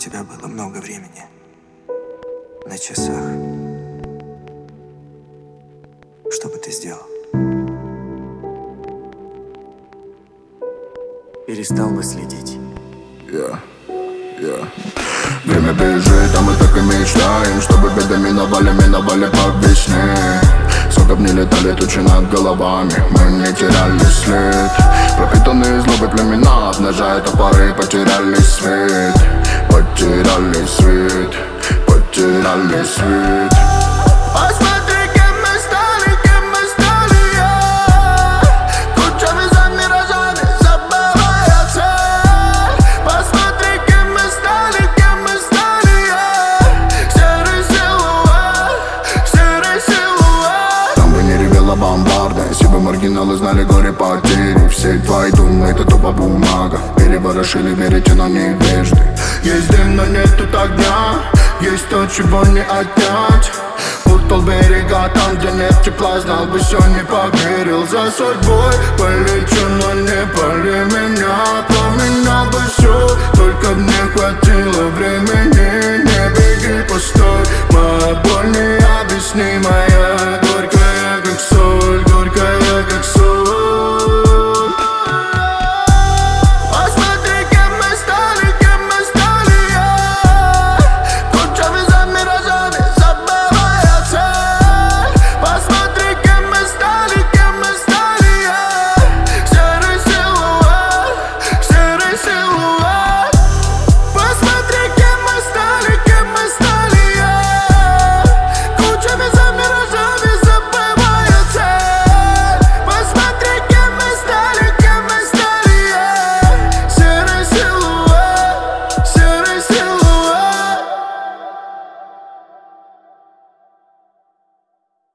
тебя было много времени на часах. Что бы ты сделал? Перестал бы следить. Время бежит, а мы так и мечтаем, чтобы беды миновали по весне. Сколько б не летали тучи над головами, мы не теряли след. Пропитанные злобой племена обнажают топоры, потеряли свет. Потеряли свет. Посмотри, кем мы стали, я. Тучами за миражами, забывая цель. Посмотри, кем мы стали, я. Серый силуэт. Там бы не ревела бомбарда, если бы маргиналы знали горе потери. Все твои думы, это тупо бумага. Переворошили, верите, но невежды. Есть дым, но нету огня. Есть то, чего не отнять. Путал берега там, где нет тепла. Знал бы, все не поверил. За судьбой полечу, но не пали меня. Поменял бы все, только б не хватило времени. Не беги, постой, моя боль необъяснимая.